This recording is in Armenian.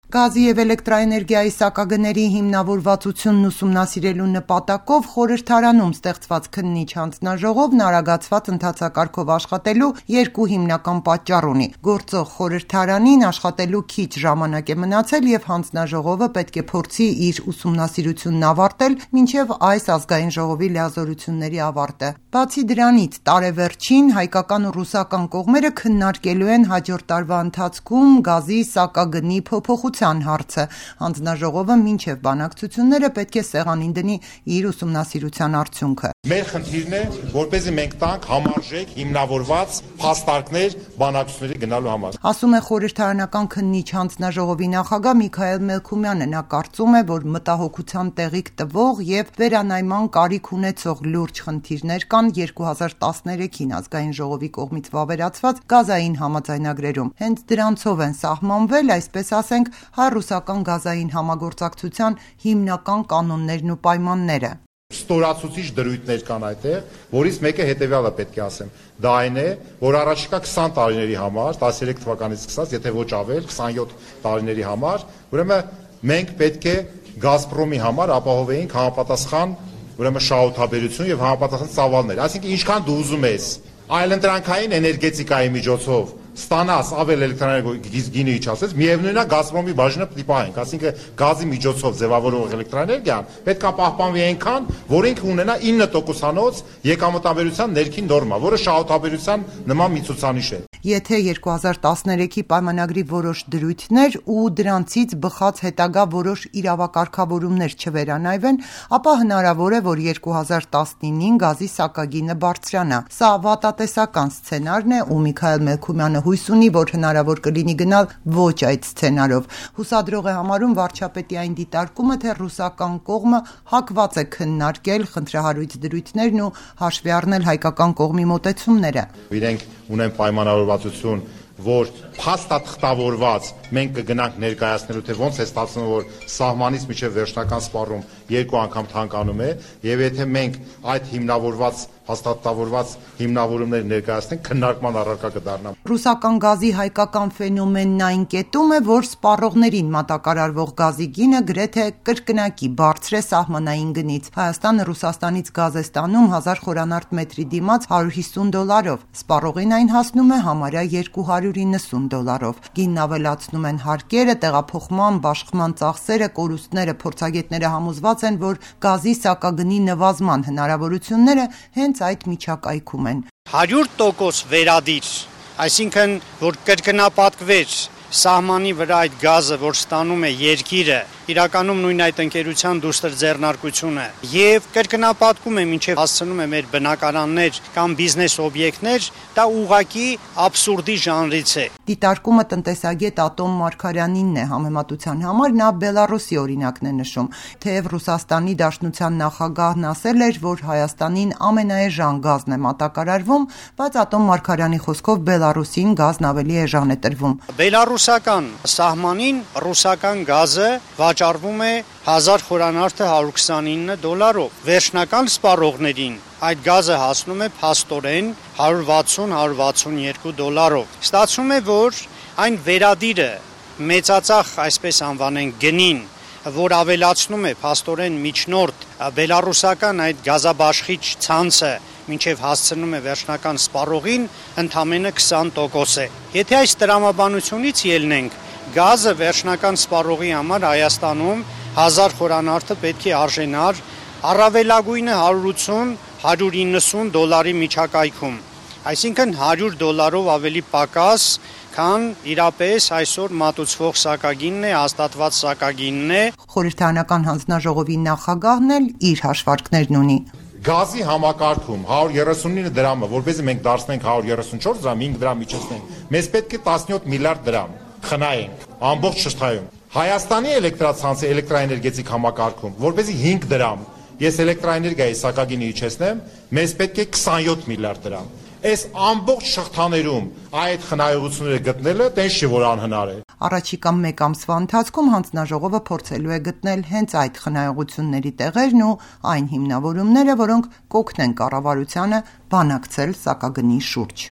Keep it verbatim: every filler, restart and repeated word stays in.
Գազի և էլեկտրաէներգիայի սակագների հիմնավորվածությունն ուսումնասիրելու նպատակով խորհրդարանում ստեղծված քննիչ հանձնաժողովն արագացված ընթացակարգով աշխատելու երկու հիմնական պատճառ ունի։ Գործող խորհրդարանին աշխատելու քիչ ժամանակ է մնացել և հանձնաժողովը պետք է փորձի իր ուսումնասիրությունն ավարտել մինչև այս ազգային ժողովի լիազորությունների ավարտը։ Բացի դրանից, տարեվերջին հայկական ու ռուսական կողմերը քննարկելու են հաջորդ տարվա ընթացքում գազի սակագնի փոփոխության հարցը։ Հանձնաժողովը մինչև բանակցությունները պետք է սեղանին դնի իր ուսումնասիրության արդյունքը։ Մեր խնդիրն է, որպեսզի մենք տանք համարժեք հիմնավորված փաստարկներ բանակցությունների գնալու համար։ Ասում է խորհրդարանական քննիչ հանձնաժողովի նախագահ Միքայել Մելքումյանը։ Նա կարծում է, որ մտահոգության տեղիք տվող և վերանայման կարիք ունեցող լուրջ խնդիրներ կան երկու հազար տասներեքին ազգային ժողովի կողմից վավերացված գազային համաձայնագրերում։ Հենց դրանցով են սահմանվել, այսպես ասենք, հայ-ռուսական գազային համագործակցության հիմնական կանոններն ու պայմանները։ Ստորացուցիչ դրույթներ կան այդտեղ, որից մեկը հետևյալը պետք է ասեմ։ Դա այն է, որ առաջիկա քսան տարիների համար, տասներեք թվականից սկսած, եթե ոչ ավել, քսանյոթ տարիների համար, ուրեմն մենք պետք է Գազպրոմի համար ապահովեինք համապատասխան, ուրեմն շահութաբերություն եւ համապատասխան ծավալներ։ Այսինքն ինչքան դու ուզում ես այլընտրանքային էներգետիկայի միջոցով ստանաս ավել էլեկտրաէներգիա գինը իջացես, միևնույնն է Գազպրոմի բաժինը դիպահենք, այսինքն գազի միջոցով ձևավորող էլեկտրաէներգիան պետք է պահպանվի այնքան, որ ինքը ունենա ինը տոկոսանոց եկամտաբերության ներքին նորմա, որը շահութաբերության նման մի ցուցանիշ է։ Եթե երկու հազար տասներեքի պայմանագրի որոշ դրույթներ ու դրանցից բխած հետագա որոշ իրավակարգավորումներ չվերանայվեն, ապա հնարավոր է, որ երկու հազար տասնինին գազի սակագինը բարձրանա։ Սա վատատեսական սցենարն է ու Միքայել Մելքումյանը հույս ունի, որ հնարավոր կլինի գնալ ոչ այդ սցենարով։ Հուսադրող է համարում վարչապետի այն դիտարկումը, թե ռուսական կողմը հակված է քննարկել խնդրահարույց դրույթներն ու հաշվի առնել հայկական կողմի մոտեցումները։ Իրենք ունեն պայմանավորվածություն, որ փաստաթղթավորված մենք կգնանք ներկայացնելու, թե ոնց է ստացվում, որ սահմանից մինչև վերջնական սպառում երկու անգամ թանկանում է, եւ եթե մենք այդ հիմնավորված հաստատավորված հիմնավորումներ ներկայացնենք, քննարկման առարկա կդառնա։ Ռուսական գազի հայկական ֆենոմենն այն կետում է, որ սպառողներին մատակարարվող գազի գինը գրեթե կրկնակի բարձր է սահմանային գնից։ Հայաստանը Ռուսաստանից գազ է ստանում հազար խորանարդ մետրի դիմաց հարյուր հիսուն դոլարով, սպառողին այն հասնում է համարյա երկու հարյուր իննսուն դոլարով։ Գինն ավելացնում են հարկերը, տեղափոխման, բաշխման ծախսերը, կորուստները, փորձագետները համոզված են, որ գազի սակագնի նվազման հնարավորությունները հենց այդ միջակայքում են։ հարյուր տոկոս վերադիր, այսինքն որ կրկնապատկվեր սահմանի վրա այդ գազը, որ ստանում է երկիրը, իրականում նույն այդ ընկերության դուստր ձեռնարկությունը եւ կրկնապատկում է մինչեւ հասցնում է մեր բնակարաններ կամ բիզնես օբյեկտներ, դա ուղղակի աբսուրդի ժանրից է։ Դիտարկումը տնտեսագետ Ատոմ Մարգարյանինն է համեմատության համար, նա Բելարուսի օրինակն է նշում, թեև Ռուսաստանի Դաշնության նախագահն ասել էր, որ Հայաստանին ամենաէժան գազն է մատակարարվում, բայց Ատոմ Մարգարյանի խոսքով Բելարուսին գազն ավելի էժան է տրվում։ Բելարուսական սահմանին ռուսական գազը վաճառվում է հազար խորանարդը հարյուր քսանինը դոլարով։ Վերջնական սպառողներին այդ գազը հասնում է փաստորեն հարյուր վաթսուն հարյուր վաթսունյոթ դոլարով։ Ստացվում է, որ այն վերադիրը մեծածախ, այսպես անվանենք, գնին, որ ավելացնում է փաստորեն միջնորդ բելարուսական այդ գազաբաշխիչ ցանցը մինչև հասցնում է վերջնական սպառողին, ընդամենը քսան տոկոս է։ Եթե այս տրամաբանությունից ելնենք, գազը վերջնական սպառողի համար Հայաստանում հազար խորանարդը պետք է արժենար առավելագույնը հարյուր ութսուն հարյուր իննսուն դոլարի միջակայքում, այսինքն հարյուր դոլարով ավելի պակաս, քան իրապես այսօր մատուցվող սակագինն է, հաստատված սակագինն է։ Խորհրդարանական հանձնաժողովի նախագահն էլ իր հաշվարկներն ունի։ Գազի համակարգում հարյուր երեսունինը դրամը, որպեսզի մենք դարձնենք հարյուր երեսունչորս դրամ, հինգ դրամ իջեցնենք, մեզ պետք է տասնյոթ միլիարդ դրամ խնայենք ամբողջ շղթայում։ Հայաստանի էլեկտրացանցի էլեկտրաէներգետիկ համակարգում, որպեսզի հինգ դրամ ես էլեկտրաէներգիայի սակագինը իջեցնեմ, մեզ պետք է քսանյոթ միլիարդ դրամ։ Այս ամբողջ շղթաներում այդ խնայողությունները գտնելը տես չի որ անհնար է։ Առաջիկա մեկ ամսվա ընթացքում հանձնաժողովը փորձելու է գտնել հենց այդ խնայողությունների տեղերն ու այն հիմնավորումները, որոնք կօգնեն կառավարությանը բանակցել սակագնի շուրջ։